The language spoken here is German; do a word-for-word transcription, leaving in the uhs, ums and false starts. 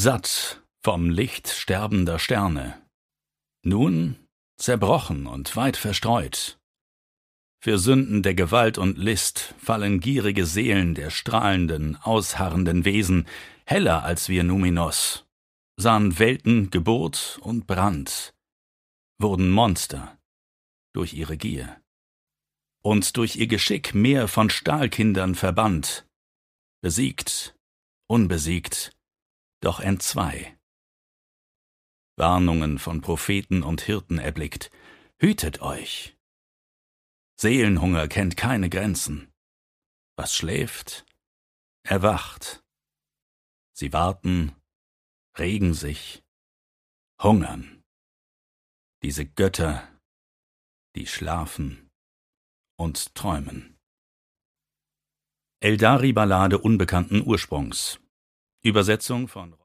satt vom Licht sterbender Sterne, nun zerbrochen und weit verstreut. Für Sünden der Gewalt und List fallen gierige Seelen der strahlenden, ausharrenden Wesen, heller als wir Numinos, sahen Welten Geburt und Brand, wurden Monster durch ihre Gier und durch ihr Geschick mehr von Stahlkindern verbannt, besiegt, unbesiegt, doch entzwei. Warnungen von Propheten und Hirten erblickt, hütet euch! Seelenhunger kennt keine Grenzen. Was schläft, erwacht. Sie warten, regen sich, hungern. Diese Götter, die schlafen und träumen. Eldari-Ballade unbekannten Ursprungs. Übersetzung von